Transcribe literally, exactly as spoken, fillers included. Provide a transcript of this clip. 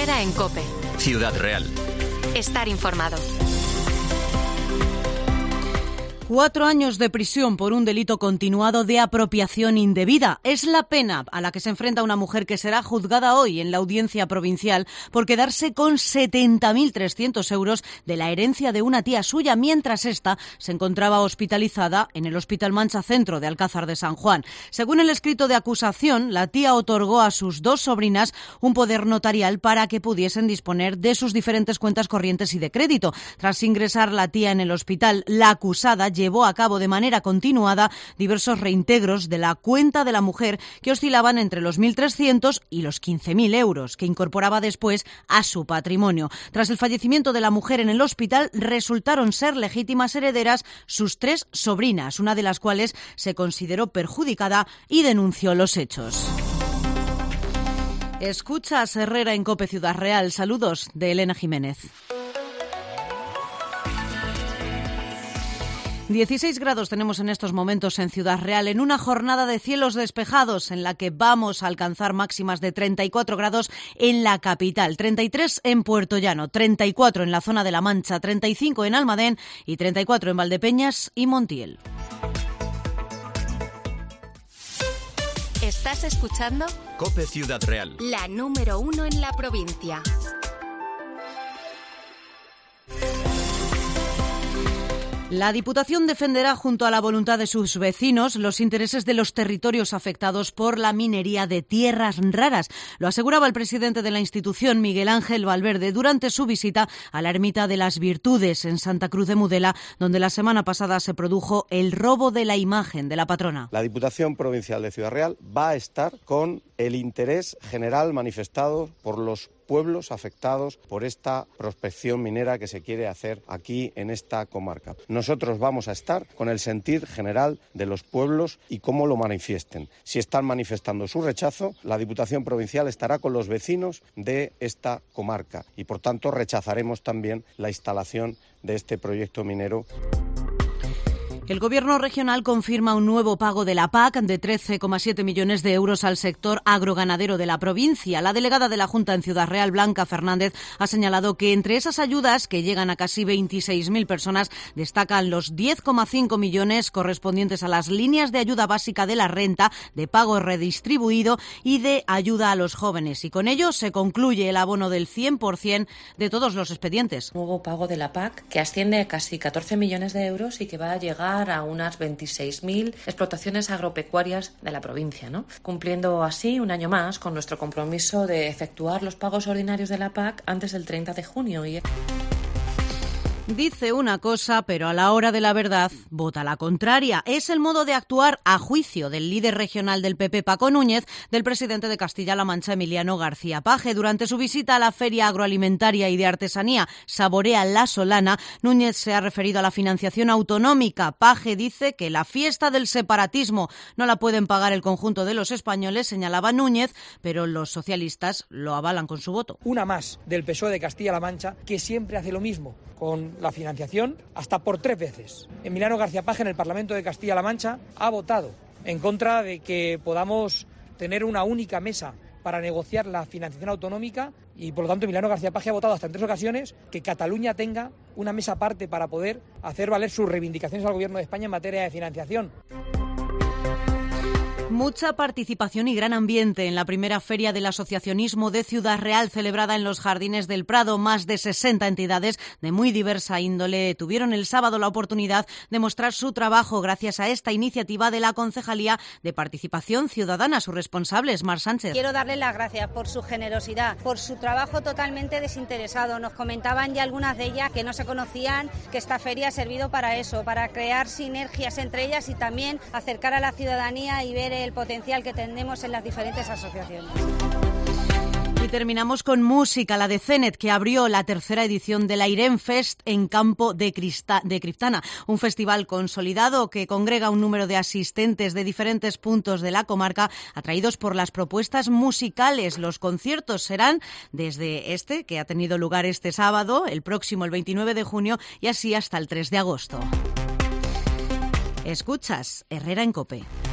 Herrera en COPE. Ciudad Real. Estar informado. Cuatro años de prisión por un delito continuado de apropiación indebida. Es la pena a la que se enfrenta una mujer que será juzgada hoy en la audiencia provincial por quedarse con setenta mil trescientos euros de la herencia de una tía suya mientras ésta se encontraba hospitalizada en el Hospital Mancha Centro de Alcázar de San Juan. Según el escrito de acusación, la tía otorgó a sus dos sobrinas un poder notarial para que pudiesen disponer de sus diferentes cuentas corrientes y de crédito. Tras ingresar la tía en el hospital, la acusada llevó a cabo de manera continuada diversos reintegros de la cuenta de la mujer que oscilaban entre los mil trescientos y los quince mil euros, que incorporaba después a su patrimonio. Tras el fallecimiento de la mujer en el hospital, resultaron ser legítimas herederas sus tres sobrinas, una de las cuales se consideró perjudicada y denunció los hechos. Escuchas Herrera en COPE Ciudad Real. Saludos de Elena Jiménez. dieciséis grados tenemos en estos momentos en Ciudad Real, en una jornada de cielos despejados en la que vamos a alcanzar máximas de treinta y cuatro grados en la capital, treinta y tres en Puerto Llano, treinta y cuatro en la zona de La Mancha, treinta y cinco en Almadén y treinta y cuatro en Valdepeñas y Montiel. ¿Estás escuchando? COPE Ciudad Real. La número uno en la provincia. La Diputación defenderá, junto a la voluntad de sus vecinos, los intereses de los territorios afectados por la minería de tierras raras. Lo aseguraba el presidente de la institución, Miguel Ángel Valverde, durante su visita a la Ermita de las Virtudes en Santa Cruz de Mudela, donde la semana pasada se produjo el robo de la imagen de la patrona. La Diputación Provincial de Ciudad Real va a estar con el interés general manifestado por los pueblos afectados por esta prospección minera que se quiere hacer aquí en esta comarca. Nosotros vamos a estar con el sentir general de los pueblos y cómo lo manifiesten. Si están manifestando su rechazo, la Diputación Provincial estará con los vecinos de esta comarca y, por tanto, rechazaremos también la instalación de este proyecto minero. El Gobierno regional confirma un nuevo pago de la P A C de trece coma siete millones de euros al sector agroganadero de la provincia. La delegada de la Junta en Ciudad Real, Blanca Fernández, ha señalado que entre esas ayudas, que llegan a casi veintiséis mil personas, destacan los diez coma cinco millones correspondientes a las líneas de ayuda básica de la renta, de pago redistribuido y de ayuda a los jóvenes. Y con ello se concluye el abono del cien por ciento de todos los expedientes. Nuevo pago de la P A C que asciende a casi catorce millones de euros y que va a llegar a unas veintiséis mil explotaciones agropecuarias de la provincia, ¿no? Cumpliendo así un año más con nuestro compromiso de efectuar los pagos ordinarios de la P A C antes del treinta de junio. Y... Dice una cosa, pero a la hora de la verdad vota la contraria. Es el modo de actuar, a juicio del líder regional del P P, Paco Núñez, del presidente de Castilla-La Mancha, Emiliano García Paje. Durante su visita a la Feria Agroalimentaria y de Artesanía Saborea La Solana, Núñez se ha referido a la financiación autonómica. Paje dice que la fiesta del separatismo no la pueden pagar el conjunto de los españoles, señalaba Núñez, pero los socialistas lo avalan con su voto. Una más del P S O E de Castilla-La Mancha, que siempre hace lo mismo con la financiación, hasta por tres veces. Emiliano García Paje en el Parlamento de Castilla-La Mancha ha votado en contra de que podamos tener una única mesa para negociar la financiación autonómica y, por lo tanto, Emiliano García Paje ha votado hasta en tres ocasiones que Cataluña tenga una mesa aparte para poder hacer valer sus reivindicaciones al Gobierno de España en materia de financiación. Mucha participación y gran ambiente en la primera feria del asociacionismo de Ciudad Real, celebrada en los Jardines del Prado. Más de sesenta entidades de muy diversa índole tuvieron el sábado la oportunidad de mostrar su trabajo gracias a esta iniciativa de la Concejalía de Participación Ciudadana. Su responsable es Mar Sánchez. Quiero darles las gracias por su generosidad, por su trabajo totalmente desinteresado. Nos comentaban ya algunas de ellas que no se conocían que esta feria ha servido para eso, para crear sinergias entre ellas y también acercar a la ciudadanía y ver el potencial que tenemos en las diferentes asociaciones. Y terminamos con música, la de Cenet, que abrió la tercera edición del Airén Fest en Campo de, Crista, de Criptana, un festival consolidado que congrega un número de asistentes de diferentes puntos de la comarca, atraídos por las propuestas musicales. Los conciertos serán desde este, que ha tenido lugar este sábado, el próximo, el veintinueve de junio, y así hasta el tres de agosto. Escuchas Herrera en COPE.